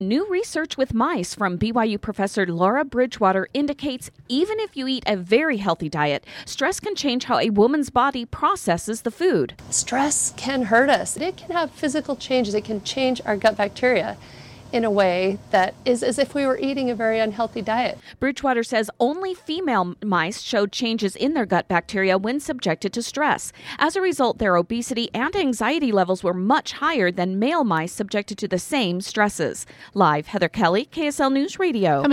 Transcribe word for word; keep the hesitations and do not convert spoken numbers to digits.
New research with mice from B Y U professor Laura Bridgewater indicates even if you eat a very healthy diet, stress can change how a woman's body processes the food. Stress can hurt us. It can have physical changes. It can change our gut bacteria in a way that is as if we were eating a very unhealthy diet. Bridgewater says only female mice showed changes in their gut bacteria when subjected to stress. As a result, their obesity and anxiety levels were much higher than male mice subjected to the same stresses. Live, Heather Kelly, K S L News Radio.